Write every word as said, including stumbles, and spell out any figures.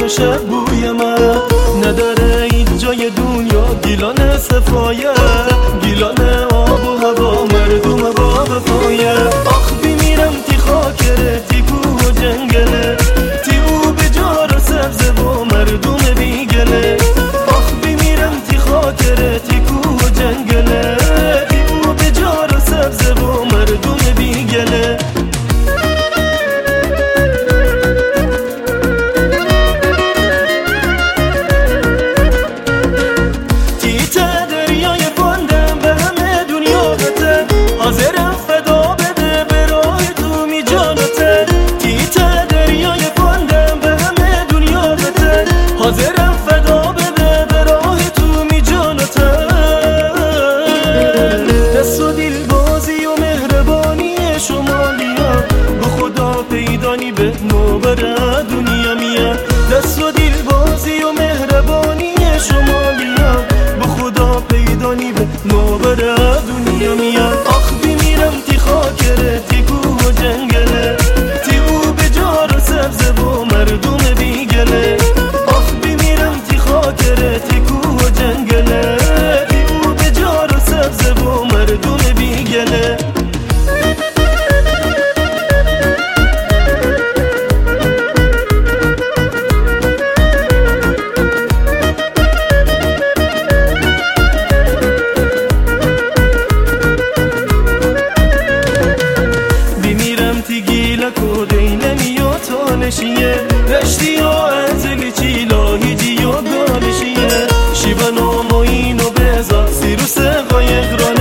و شب بوی من نداره این جای دنیا گیلان صفایه گیلان آب و هوا مردم با وفایه آخ بیمیرم تی خاکره تی کوه و جنگله تی او به جار و سبزه و مردم بیگله آخ بیمیرم تی خاکره تی کوه و جنگله تی او به جار و سبزه و مردم بیگله حاضرم فدا بده برای تو می جانته تیت دریای فندم به همه دنیا بده حاضرم فدا بده برای تو می جانته دست و دل بازی و مهربانی شما بیا به خدا پیدانی به نوبر دنیا میاد دست و دل بازی و مهربانی شما بیا به خدا پیدانی به نوبر دنیا میاد آخ بیمیرم تی خاکره تی کوه و جنگله تی او به جار و سبزه و مردم بیگله آخ بیمیرم تی خاکره تی کوه و جنگله تی او به جار و سبزه و مردم بیگله رشتی و ازلی چیلاهی جی و گالشیه شیبن و موین و بزا سیروس قایق را